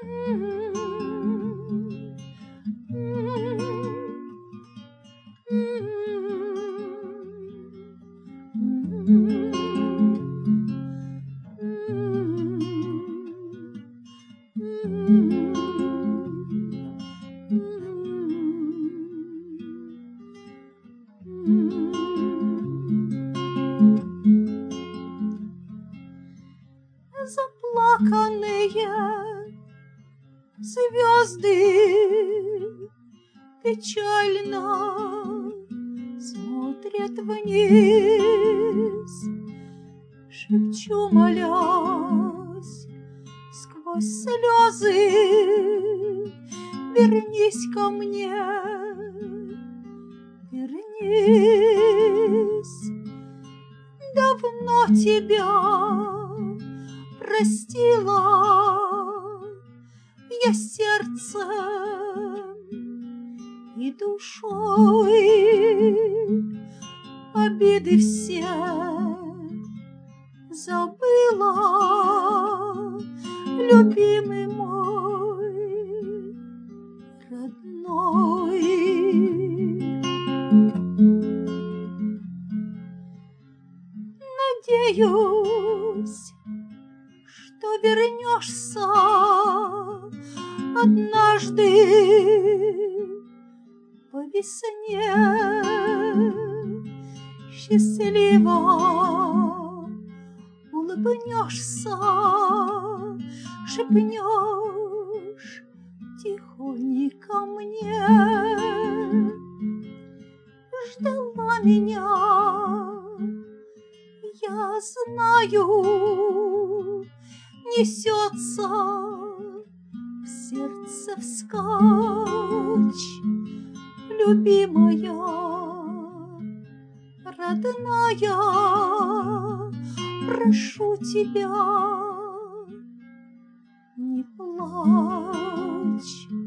Заплаканные звезды печально смотрят вниз. Шепчу, молясь сквозь слезы: вернись ко мне, вернись. Давно тебя простила я сердцем и душой, обиды все забыла, любимый мой родной. Надеюсь, что вернешься однажды по весне, счастливо улыбнешься, шепнешь тихонько мне: ждала меня, я знаю, несется в сердце вскачь, любимая, родная, прошу тебя, не плачь.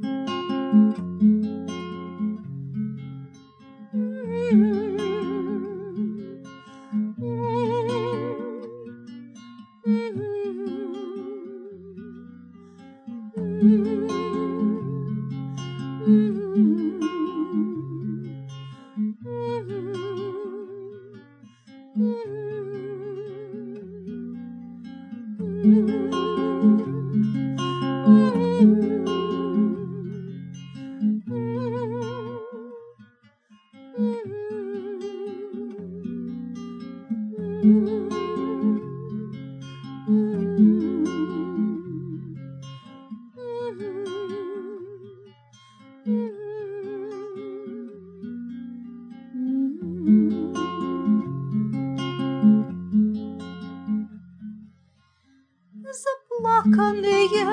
Заплаканные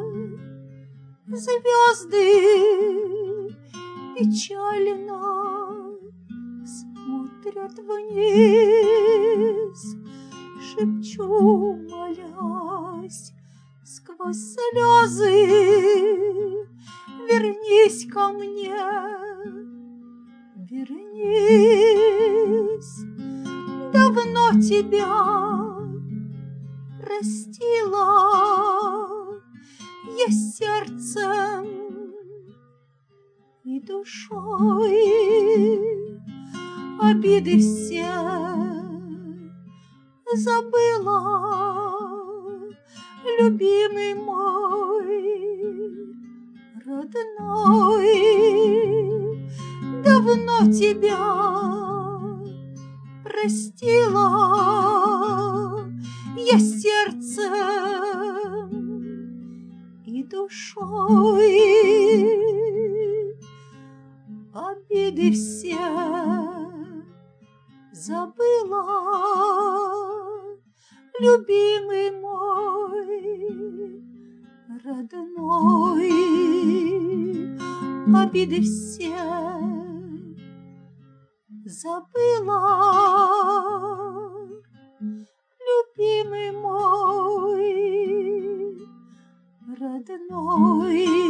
звезды печально смотрят вниз. Шепчу, молясь сквозь слезы: вернись ко мне, вернись. Давно тебя простила я сердцем и душой, обиды все забыла, любимый мой родной. Давно тебя простила я сердцем и душой, обиды все забыла, любимый мой родной. Обиды все забыла, любимый мой родной.